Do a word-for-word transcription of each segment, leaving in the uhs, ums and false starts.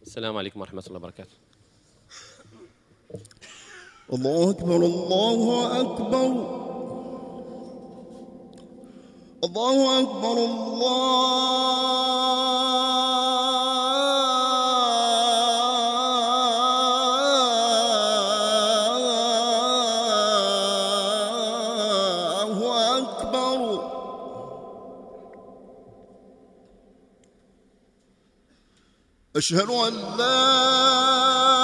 السلام عليكم ورحمة الله وبركاته. الله أكبر الله أكبر الله أكبر الله أكبر. أشهد أن لا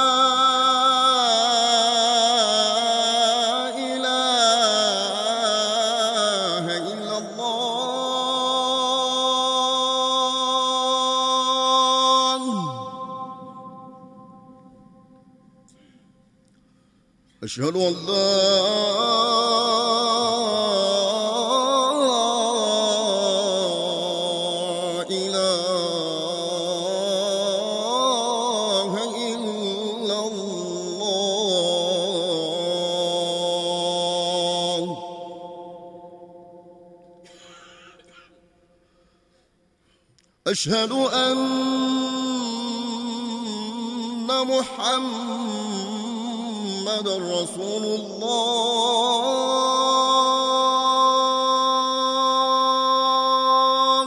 أشهد أن لا إله إلا الله. أشهد أن محمد محمد رسول الله.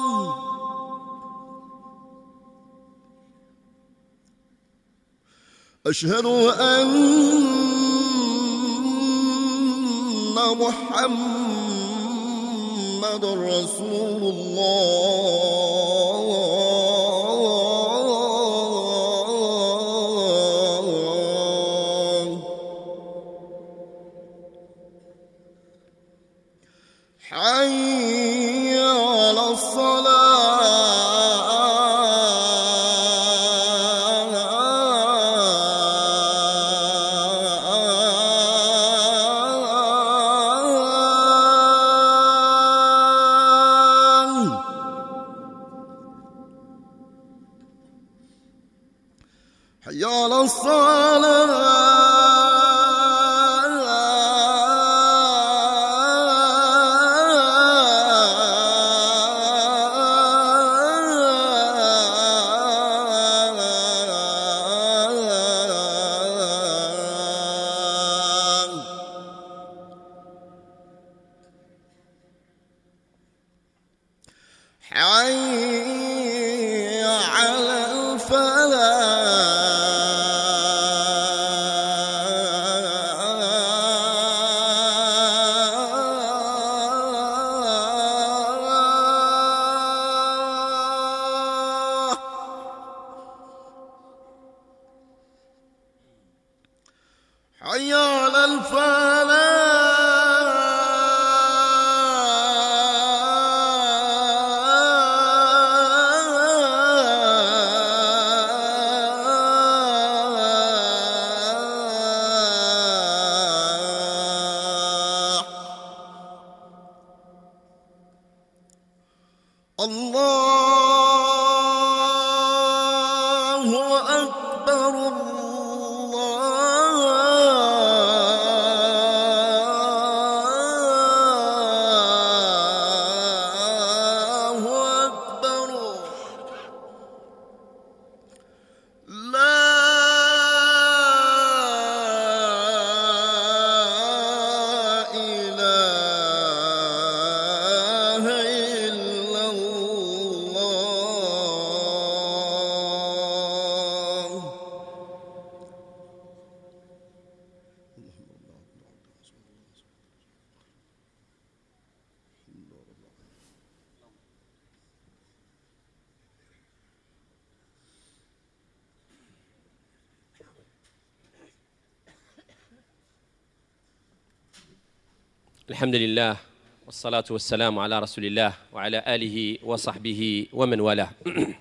أشهد أن محمد رسول الله. حي على الصلاة. حي على الصلاة. حي على الفلاح. حي على الفلاح. الله أكبر الله أكبر. لا إله إلا الله. الحمد لله والصلاة والسلام على رسول الله وعلى آله وصحبه ومن والاه.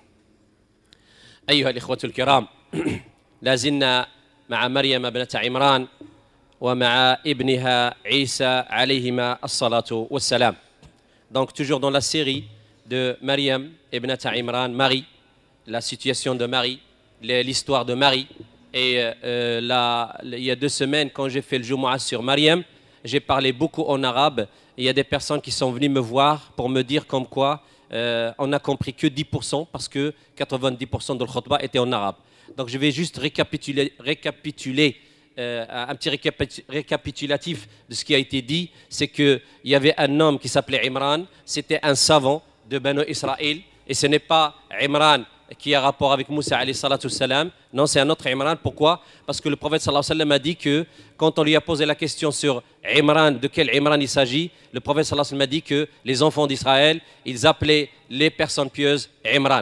أيها الإخوة الكرام، لازلنا مع مريم ابنة عمران ومع ابنها عيسى عليهما الصلاة والسلام. Donc toujours dans la série de Maryam ibnat Imran, Marie, la situation de Marie, l'histoire de Marie. Et euh, là, il y a deux semaines, quand j'ai fait le Jumu'ah sur Maryam, j'ai parlé beaucoup en arabe. Il y a des personnes qui sont venues me voir pour me dire comme quoi euh, on n'a compris que dix pour cent parce que quatre-vingt-dix pour cent de l'khutbah était en arabe. Donc je vais juste récapituler, récapituler euh, un petit récapitulatif de ce qui a été dit. C'est qu'il y avait un homme qui s'appelait Imran, c'était un savant de Banu Israël, et ce n'est pas Imran qui a rapport avec Moussa alayhi salatu salam. Non, c'est un autre Imran. Pourquoi? Parce que le prophète sallallahu alayhi wa sallam a dit que quand on lui a posé la question sur Imran, de quel Imran il s'agit, le prophète sallallahu alayhi wa sallam a dit que les enfants d'Israël, ils appelaient les personnes pieuses Imran.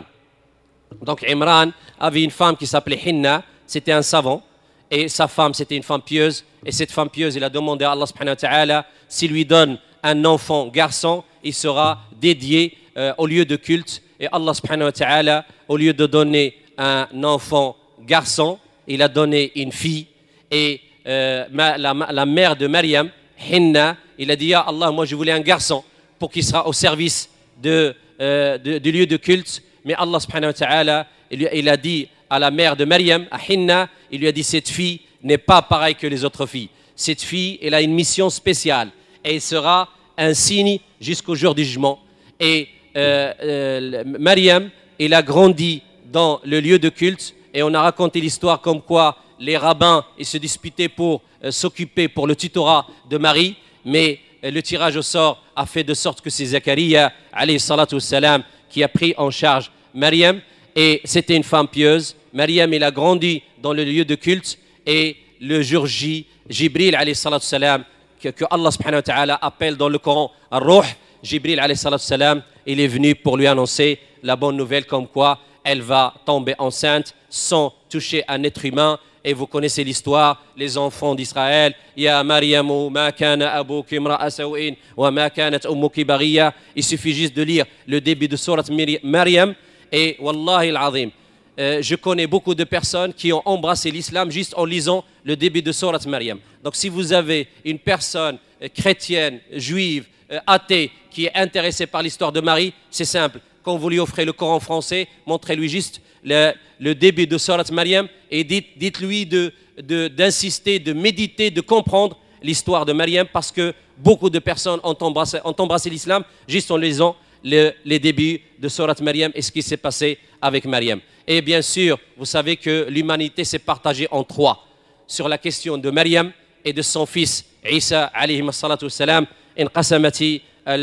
Donc Imran avait une femme qui s'appelait Hinna, c'était un savant, et sa femme c'était une femme pieuse, et cette femme pieuse, il a demandé à Allah subhanahu wa ta'ala s'il lui donne un enfant garçon, il sera dédié euh, au lieu de culte. Et Allah subhanahu wa ta'ala, au lieu de donner un enfant garçon, il a donné une fille. Et euh, ma, la, la mère de Maryam, Hinna, il a dit, ya Allah, moi je voulais un garçon pour qu'il sera au service de, euh, de, du lieu de culte. Mais Allah subhanahu wa ta'ala, il, il a dit à la mère de Maryam, à Hinna, il lui a dit, cette fille n'est pas pareille que les autres filles. Cette fille, elle a une mission spéciale. Et elle sera un signe jusqu'au jour du jugement. Et Euh, euh, Maryam, il a grandi dans le lieu de culte et on a raconté l'histoire comme quoi les rabbins ils se disputaient pour euh, s'occuper pour le tutorat de Marie, mais euh, le tirage au sort a fait de sorte que c'est Zacharia alayhi salatu wassalam qui a pris en charge Maryam, et c'était une femme pieuse. Maryam, il a grandi dans le lieu de culte, et le jour J, Jibril alayhi salatu wassalam, que, que Allah subhanahu wa ta'ala appelle dans le Coran Ar-Ruh, Jibril alayhi salatu wassalam, il est venu pour lui annoncer la bonne nouvelle comme quoi elle va tomber enceinte sans toucher un être humain. Et vous connaissez l'histoire, les enfants d'Israël. Ya Maryamu ma kana abuki imra'a sawin wa ma kanat ummuki baghiya. Il suffit juste de lire le début de sourate Maryam. Et wallahi al-azim, euh, je connais beaucoup de personnes qui ont embrassé l'islam juste en lisant le début de sourate Maryam. Donc si vous avez une personne euh, chrétienne, juive, euh, athée, qui est intéressé par l'histoire de Marie, c'est simple. Quand vous lui offrez le Coran français, montrez-lui juste le, le début de Sourate Maryam et dites, dites-lui de, de, d'insister, de méditer, de comprendre l'histoire de Maryam, parce que beaucoup de personnes ont embrassé, ont embrassé l'islam juste en lisant le, les débuts de Sourate Maryam et ce qui s'est passé avec Maryam. Et bien sûr, vous savez que l'humanité s'est partagée en trois sur la question de Maryam et de son fils Isa alayhi salatu wassalam. انقسمت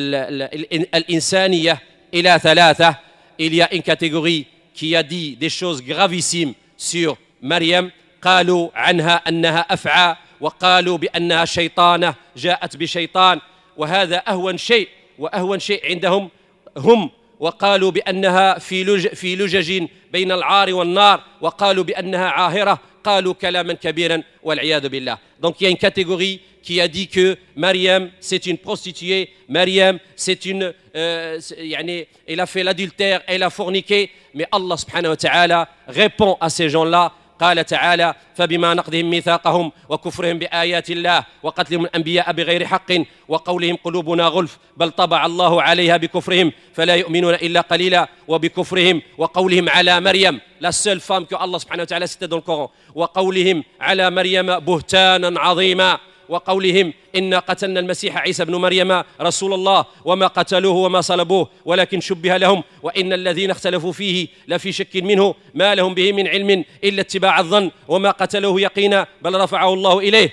الإنسانية إلى ثلاثة. Il y a une catégorie qui a dit des choses gravissimes sur Maryam. قالوا عنها أنها أفعى وقالوا بأنها شيطانة جاءت بشيطان، وهذا أهون شيء وأهون شيء عندهم هم. وقالوا بأنها في لج في لجج بين العار والنار، وقالوا بأنها عاهرة، قالوا كلاما كبيرا والعياذ بالله. Donc il y a une catégorie qui a dit que Maryam, c'est une prostituée, Maryam, c'est une, euh, yani, elle a fait l'adultère, elle a forniqué, mais Allah subhanahu wa ta'ala répond à ces gens-là. قال تعالى فبما نقضهم ميثاقهم وكفرهم بآيات الله وقتلهم الأنبياء بغير حق وقولهم قلوبنا غلف بل طبع الله عليها بكفرهم فلا يؤمنون إلا قليلا وبكفرهم وقولهم على مريم, la seule femme que Allah subhanahu wa ta'ala citait dans le Coran, وقولهم على مريم بهتانا عظيما وقولهم إنا قتلنا المسيح عيسى بن مريم رسول الله وما قتلوه وما صلبوه ولكن شبه لهم وإن الذين اختلفوا فيه لفي شك منه ما لهم به من علم إلا اتباع الظن وما قتلوه يقينا بل رفعه الله إليه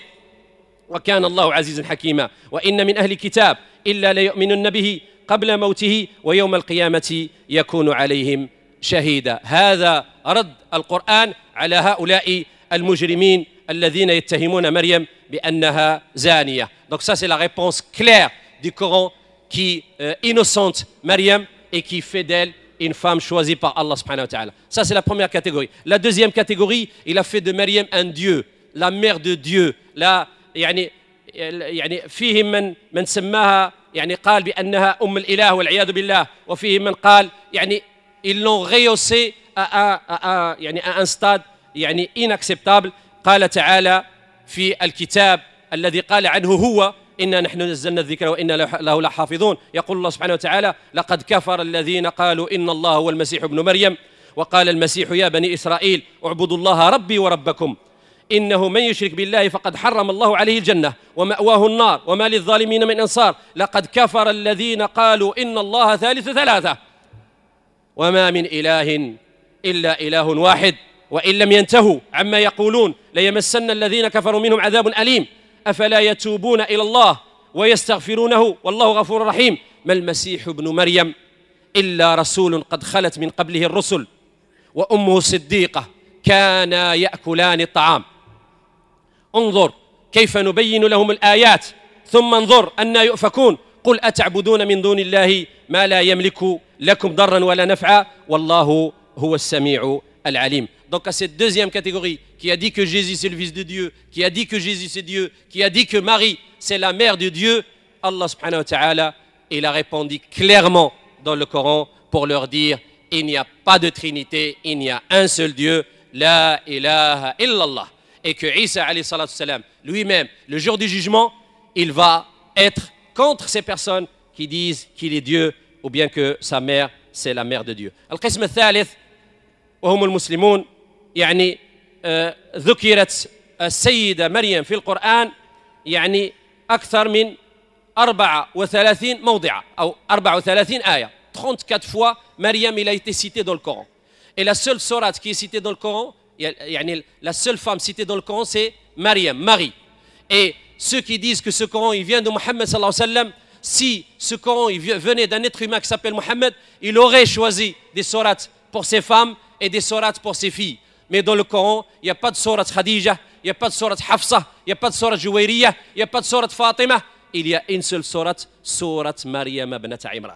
وكان الله عزيزا حكيما وإن من أهل الكتاب إلا ليؤمنن به قبل موته ويوم القيامة يكون عليهم شهيدا. هذا رد القرآن على هؤلاء المجرمين الذين يتهمون مريم بأنها زانية. Donc ça c'est la réponse claire du Coran qui euh, innocente Maryam et qui fait d'elle une femme choisie par Allah subhanahu wa ta'ala. Ça c'est la première catégorie. La deuxième catégorie, il a fait de Maryam un dieu, la mère de Dieu. La يعني يعني فيهم من من سماها يعني قال بأنها أم الإله والعياذ بالله وفيهم من قال يعني ils l'ont rehaussé à, à, à, يعني à un stade يعني inacceptable. قال تعالى في الكتاب الذي قال عنه هو إنا نحن نزلنا الذكر وإنا له لحافظون. يقول الله سبحانه وتعالى لقد كفر الذين قالوا إن الله هو المسيح ابن مريم وقال المسيح يا بني إسرائيل اعبدوا الله ربي وربكم إنه من يشرك بالله فقد حرم الله عليه الجنة ومأواه النار وما للظالمين من أنصار لقد كفر الذين قالوا إن الله ثالث ثلاثة وما من إله إلا إله واحد وإن لم ينتهوا عما يقولون ليمسن الذين كفروا منهم عذاب أليم أفلا يتوبون إلى الله ويستغفرونه والله غفور رحيم ما المسيح ابن مريم إلا رسول قد خلت من قبله الرسل وأمه صديقة كانا يأكلان الطعام انظر كيف نبين لهم الآيات ثم انظر أنا يؤفكون قل أتعبدون من دون الله ما لا يملك لكم ضرا ولا نفعا والله هو السميع العليم. Donc à cette deuxième catégorie qui a dit que Jésus c'est le fils de Dieu, qui a dit que Jésus c'est Dieu, qui a dit que Marie c'est la mère de Dieu, Allah subhanahu wa ta'ala il a répondu clairement dans le Coran pour leur dire il n'y a pas de trinité, il n'y a un seul Dieu, la ilaha illallah. Et que Isa alayhi salatu salam lui-même le jour du jugement il va être contre ces personnes qui disent qu'il est Dieu ou bien que sa mère c'est la mère de Dieu. القسم الثالث وهم المسلمون يعني ذكرت السيدة مريم في القرآن يعني أكثر من أربعة وثلاثين موضع أو أربعة وثلاثين آية trente-quatre fois Maryam il a été cité dans le Coran. Et la seule sourate qui est citée dans le Coran, يعني la seule femme citée dans le Coran c'est Maryam, Marie. Et ceux qui disent que ce Coran il vient de Mohammed sallallahu alayhi wa sallam, si ce Coran il venait d'un être humain qui s'appelle Mohammed, il aurait choisi des sourates pour ses femmes et des sourates pour ses filles. Mais dans le Coran, il n'y a pas de sourate Khadija, il n'y a pas de sourate Hafsa, il n'y a pas de sourate Jouwairiya, il n'y a pas de sourate Fatima. Il y a une seule sourate, sourate Maryam ibnat Imran.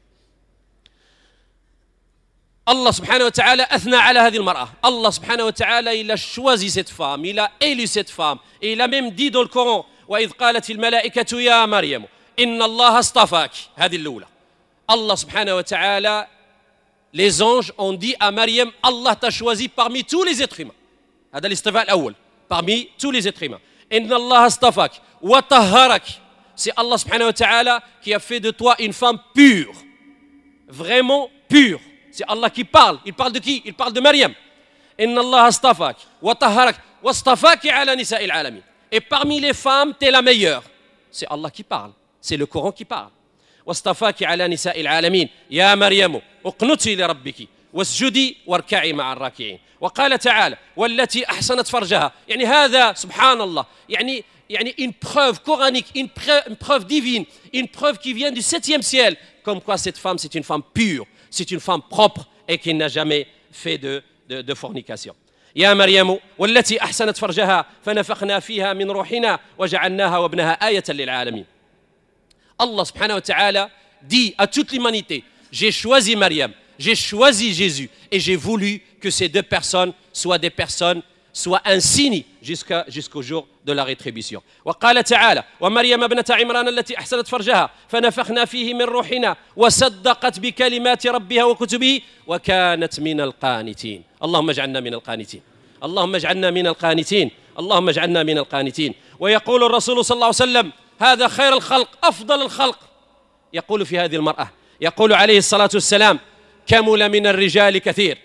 Allah subhanahu wa ta'ala athna ala hadhihi al-mar'a. Allah subhanahu wa ta'ala il a choisi cette femme, il a élu cette femme. Et il a même dit dans le Coran, وَإِذْ قَالَتِ الْمَلَائِكَةُ يَا مَرْيَمُ إِنَّ اللَّهَ اصْطَفَاكِ. هذه الأولى. Allah subhanahu wa ta'ala, les anges ont dit à Maryam, Allah t'a choisi parmi tous les êtres humains. هذا الاصطفاء الأول. Parmi tous les êtres humains. إِنَّ اللَّهَ اصْطَفَاكِ وَطَهَّرَكِ. C'est Allah subhanahu wa ta'ala qui a fait de toi une femme pure. Vraiment pure. C'est Allah qui parle. Il parle de qui? Il parle de Maryam. Inna Allah astafak wa taharak wa astafaki ala nisa'il alamin. Et parmi les femmes, tu es la meilleure. C'est Allah qui parle. C'est le Coran qui parle. Wa astafaki ala nisa'il alamin. Ya Maryamu, uqnuti li rabbiki wasjudi warka'i ma'a ar-raki'in. وقال تعالى والتي أحسنت فرجها. يعني هذا سبحان الله. يعني يعني une preuve coranique, une preuve, une preuve divine, une preuve qui vient du septième ciel, comme quoi cette femme c'est une femme pure. C'est une femme propre et qui n'a jamais fait de, de, de fornication. يا مريم والتي أحسنت فرجها فنفخنا فيها من روحنا وجعلناها وابنها آية للعالمين. Allah subhanahu wa ta'ala dit à toute l'humanité, j'ai choisi Maryam, j'ai choisi Jésus et j'ai voulu que ces deux personnes soient des personnes, soient un signe jusqu'à, jusqu'au jour de la rétribution. وقال تعالى ومريم ابنة عمران التي أحسنت فرجها فنفخنا فيه من روحنا وصدقت بكلمات ربها وكتبه وكانت من القانتين. اللهم اجعلنا من القانتين. اللهم اجعلنا من القانتين. اللهم اجعلنا من القانتين. ويقول الرسول صلى الله عليه وسلم هذا خير الخلق أفضل الخلق. يقول في هذه المرأة يقول عليه الصلاة والسلام كمل من الرجال كثير.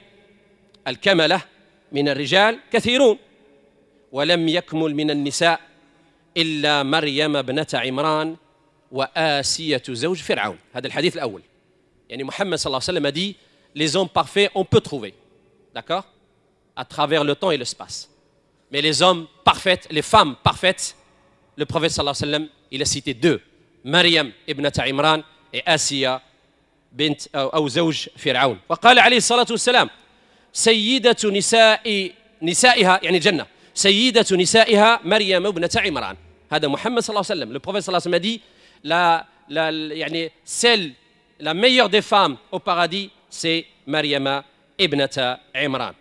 الكملة من الرجال كثيرون ولم يكمل من النساء إلا مريم ابنة عمران وآسية زوج فرعون. هذا الحديث الأول. يعني محمد صلى الله عليه وسلم a dit les hommes parfaits on peut trouver, d'accord, à travers le temps et l'espace. Mais les hommes parfaits, les femmes parfaites, le prophète صلى الله عليه وسلم il a cité deux, Maryam ابنة عمران et آسية بنت أو زوج فرعون. وقال عليه الصلاة والسلام سيدة نساء نسائها يعني الجنة سيدة نسائها مريم ابنة عمران. هذا محمد صلى الله عليه وسلم. Le prophète صلى الله عليه وسلم a dit la, la, يعني celle la meilleure des femmes au paradis c'est مريم ابنة عمران.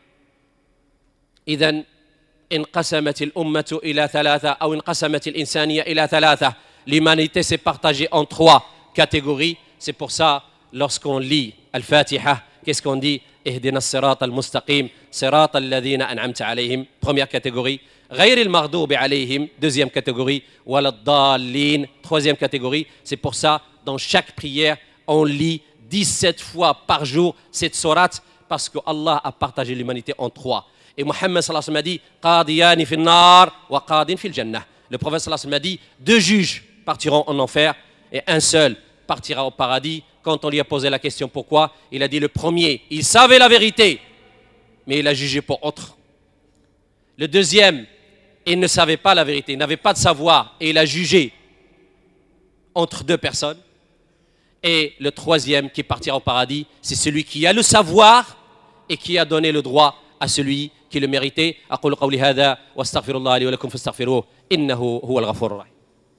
إذن انقسمت الأمة إلى ثلاثة أو انقسمت الإنسانية إلى ثلاثة. L'humanité s'est partagée en trois catégories. C'est pour ça lorsqu'on lit Al-Fatiha, qu'est-ce qu'on dit? اهدنا الصراط المستقيم صراط الذين أنعمت عليهم. Première catégorie. غير المغضوب عليهم. Deuxième catégorie. ولا الضالين. Troisième catégorie. C'est pour ça dans chaque prière on lit dix-sept fois par jour cette sourate parce que Allah a partagé l'humanité en trois. Et Mohammed sallallahu alayhi wa sallam a dit قاضيان في النار وقاض في الجنة. Le prophète sallallahu alayhi wa sallam a dit deux juges partiront en enfer et un seul partira au paradis. Quand on lui a posé la question pourquoi, il a dit le premier, il savait la vérité, mais il a jugé pour autre. Le deuxième, il ne savait pas la vérité, il n'avait pas de savoir et il a jugé entre deux personnes. Et le troisième qui partira au paradis, c'est celui qui a le savoir et qui a donné le droit à celui qui le méritait. أقول قولي هذا واستغفر الله لي ولكم فاستغفروه إنه هو الغفور الرحيم.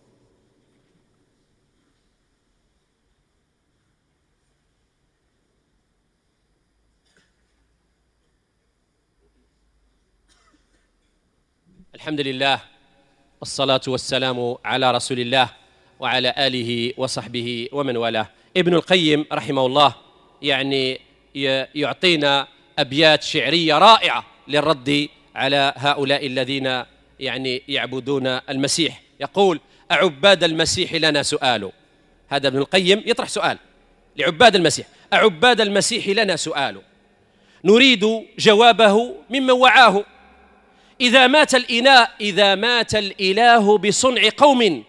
الحمد لله والصلاة والسلام على رسول الله وعلى آله وصحبه ومن والاه. ابن القيم رحمه الله يعني يعطينا أبيات شعرية رائعة للرد على هؤلاء الذين يعني يعبدون المسيح. يقول: أعباد المسيح لنا سؤال. هذا ابن القيم يطرح سؤال لعباد المسيح: أعباد المسيح لنا سؤال نريد جوابه ممن وعاه. إذا مات الإله إذا مات الإله بصنع قوم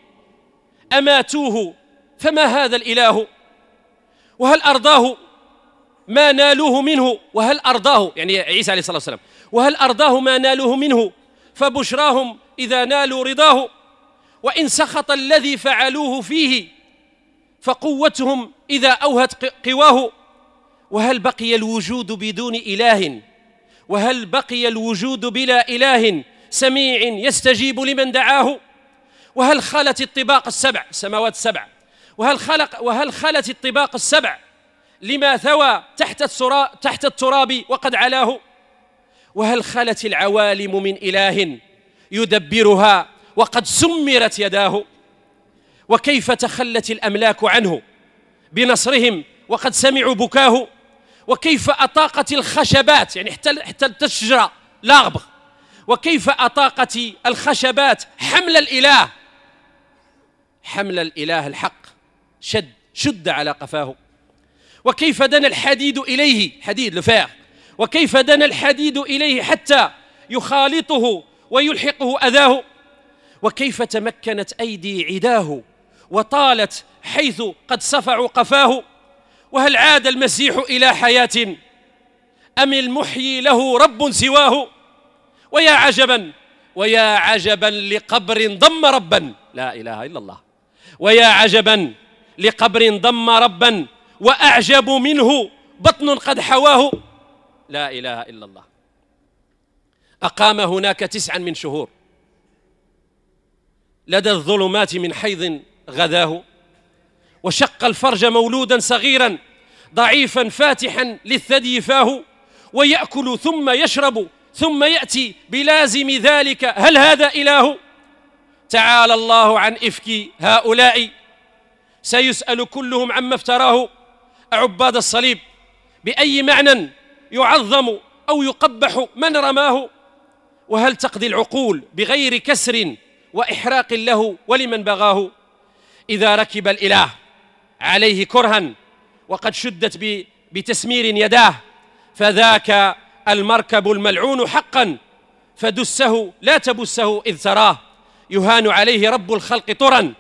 أماتوه فما هذا الإله؟ وهل أرضاه ما نالوه منه؟ وهل أرضاه يعني عيسى عليه الصلاة والسلام، وهل أرضاه ما نالوه منه؟ فبشراهم إذا نالوا رضاه، وإن سخط الذي فعلوه فيه فقوتهم إذا أوهت قواه. وهل بقي الوجود بدون إله؟ وهل بقي الوجود بلا إله سميع يستجيب لمن دعاه؟ وهل خلت الطباق السبع السماوات السبع وهل خلق وهل خلت الطباق السبع لما ثوى تحت تحت التراب وقد علاه؟ وهل خلت العوالم من إله يدبرها وقد سمرت يداه؟ وكيف تخلت الأملاك عنه بنصرهم وقد سمعوا بكاه؟ وكيف أطاقت الخشبات يعني حتى حتى الشجرة لاغبغ، وكيف أطاقت الخشبات حمل الإله حمل الإله الحق شد شد على قفاه؟ وكيف دنا الحديد إليه حديد لفاغ وكيف دنا الحديد إليه حتى يخالطه ويلحقه أذاه؟ وكيف تمكنت أيدي عداه وطالت حيث قد صفعوا قفاه؟ وهل عاد المسيح إلى حياة أم المحيي له رب سواه؟ ويا عجبا ويا عجبا لقبر ضم ربا، لا إله إلا الله، ويا عجبا لقبر ضم ربا وأعجب منه بطن قد حواه، لا إله إلا الله. أقام هناك تسعا من شهور لدى الظلمات من حيض غذاه، وشق الفرج مولودا صغيرا ضعيفا فاتحا للثدي فاه، ويأكل ثم يشرب ثم يأتي بلازم ذلك، هل هذا إله؟ تعالى الله عن إفك هؤلاء سيسأل كلهم عما افتراه. أعباد الصليب بأي معنى يعظم أو يقبح من رماه؟ وهل تقضي العقول بغير كسر وإحراق له ولمن بغاه؟ إذا ركب الإله عليه كرها وقد شدت بتسمير يداه فذاك المركب الملعون حقا، فدسه لا تبسه إذ تراه. يهان عليه رب الخلق طرا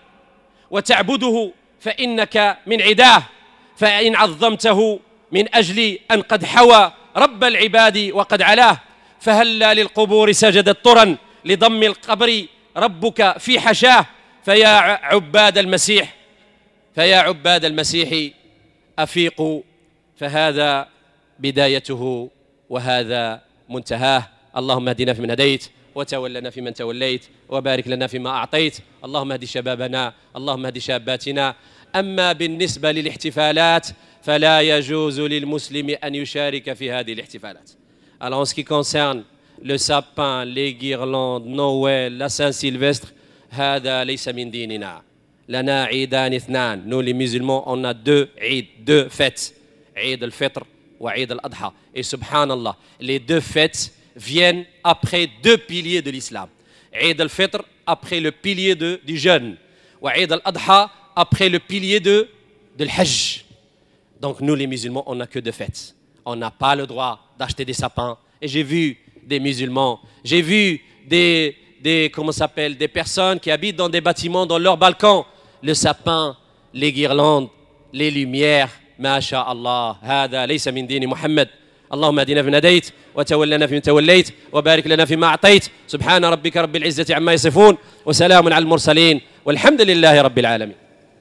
وتعبده فإنك من عداه، فإن عظمته من أجل أن قد حوى رب العباد وقد علاه، فهلا للقبور سجدت طرا لضم القبر ربك في حشاه. فيا عباد المسيح فيا عباد المسيح أفيقوا، فهذا بدايته وهذا منتهاه. اللهم اهدنا فيمن هديت وتولنا فيمن توليت وبارك لنا فيما أعطيت. اللهم اهد شبابنا، اللهم اهد شاباتنا. أما بالنسبة للاحتفالات فلا يجوز للمسلم أن يشارك في هذه الاحتفالات. Alors en ce qui concerne le sapin, les guirlandes, Noël, la Saint-Sylvestre, هذا ليس من ديننا. لنا عيدان اثنان. Nous les musulmans on a deux عيد, deux fêtes, عيد الفطر وعيد الأضحى. Et subhanallah, les deux fêtes viennent après deux piliers de l'islam. عيد الفطر après le pilier de, du jeûne, وعيد الأضحى après le pilier de, de l'hajj. Donc nous les musulmans on n'a que deux fêtes. On n'a pas le droit d'acheter des sapins. Et j'ai vu des musulmans, j'ai vu des, des comment s'appelle, des personnes qui habitent dans des bâtiments, dans leurs balcons, le sapin, les guirlandes, les lumières. ما شاء الله هذا ليس من دين محمد. اللهم اهدنا فيمن هديت وتولنا فيمن توليت وبارك لنا فيما أعطيت. سبحان ربك رب العزة عما يصفون وسلام على المرسلين والحمد لله رب العالمين.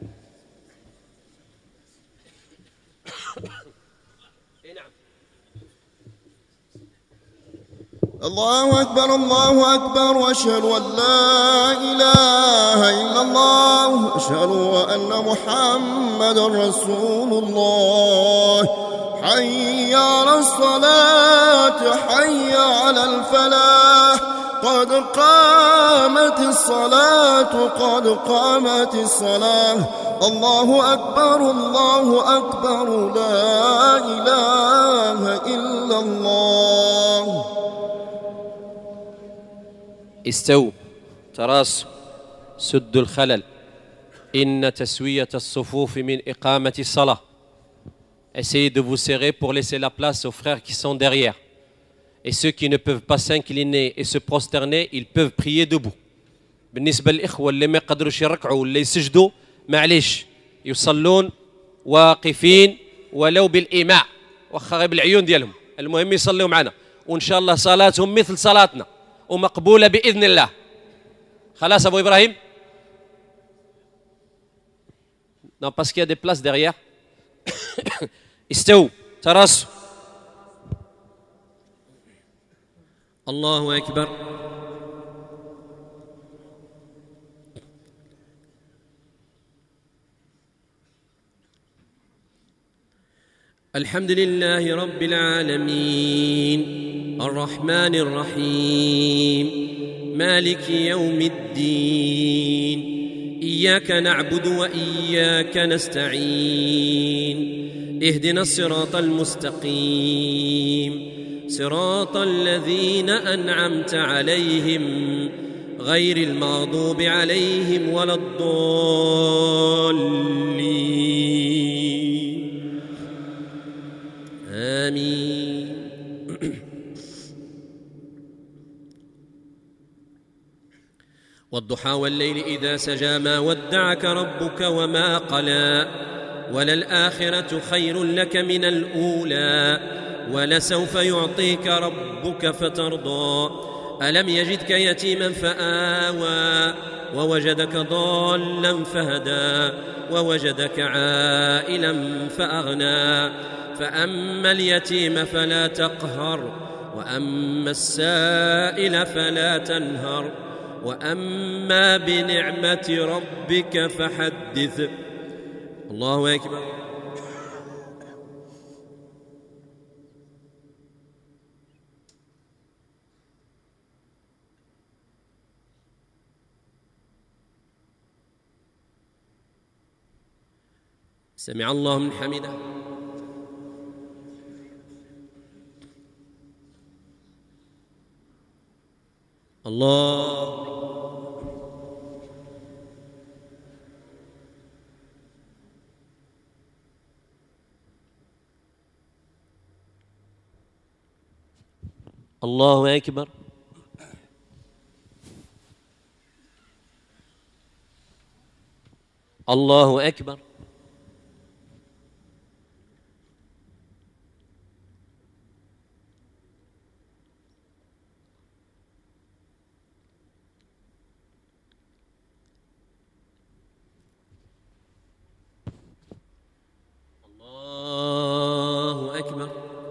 الله أكبر الله أكبر وأشهد أن لا إله إلا الله أشهد أن محمدا رسول الله. حي على الصلاة حي على الفلاح قد قامت الصلاة قد قامت الصلاة. الله أكبر الله أكبر لا إله إلا الله. استووا تراصوا سدوا الخلل إن تسوية الصفوف من إقامة الصلاة. Essayez de vous serrer pour laisser la place aux frères qui sont derrière. Et ceux qui ne peuvent pas s'incliner et se prosterner, ils peuvent prier debout. بالنسبة للإخوة اللي ما يقدروش يركعوا ولا يسجدوا معليش يصلون واقفين ولو بالإيماع واخا غير بالعيون ديالهم، المهم يصلوا معنا وإن شاء الله صلاتهم مثل صلاتنا ومقبولة بإذن الله. خلاص أبو إبراهيم؟ Non, parce qu'il y a des places derrière. استووا تراصوا. الله أكبر. الحمد لله رب العالمين الرحمن الرحيم مالك يوم الدين إياك نعبد وإياك نستعين اهدنا الصراط المستقيم صراط الذين أنعمت عليهم غير المغضوب عليهم ولا الضالين آمين. والضحى والليل إذا سجى ما ودعك ربك وما قلى وللآخرة خير لك من الأولى ولسوف يعطيك ربك فترضى ألم يجدك يتيما فآوى ووجدك ضالا فهدى ووجدك عائلا فأغنى فأما اليتيم فلا تقهر وأما السائل فلا تنهر وأما بنعمة ربك فحدث. الله أكبر. سمع الله من حمده. الله الله أكبر. الله أكبر. الله أكبر.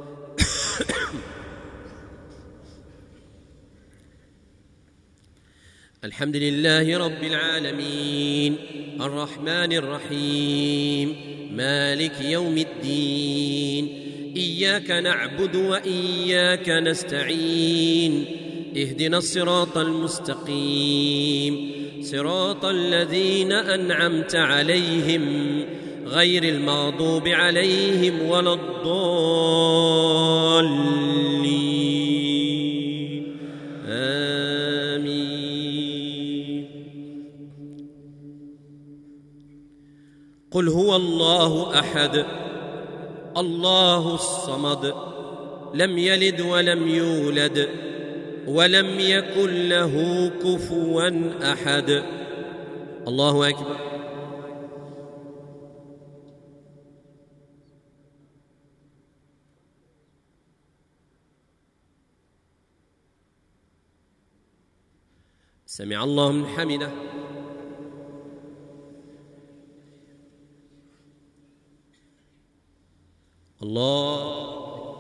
الحمد لله رب العالمين الرحمن الرحيم مالك يوم الدين إياك نعبد وإياك نستعين اهدنا الصراط المستقيم صراط الذين أنعمت عليهم غير المغضوب عليهم ولا الضالين آمين. قل هو الله أحد الله الصمد لم يلد ولم يولد ولم يكن له كفوا أحد. الله أكبر. سمع الله من حمده. الله.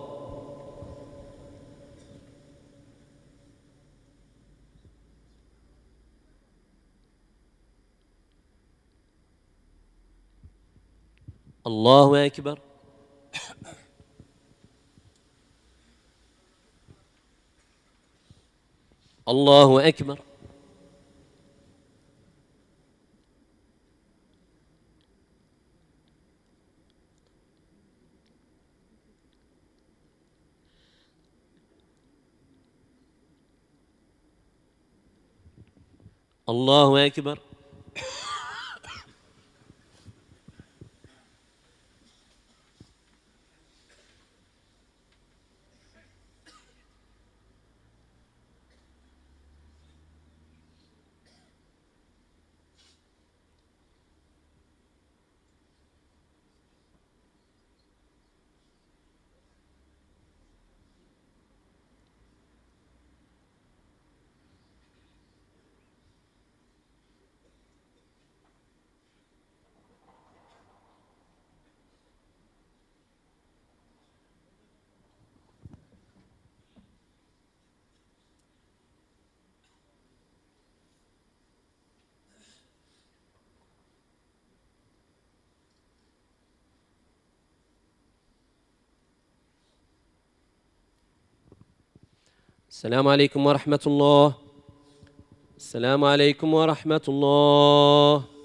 الله أكبر. الله أكبر. الله أكبر. السلام عليكم ورحمة الله. السلام عليكم ورحمة الله.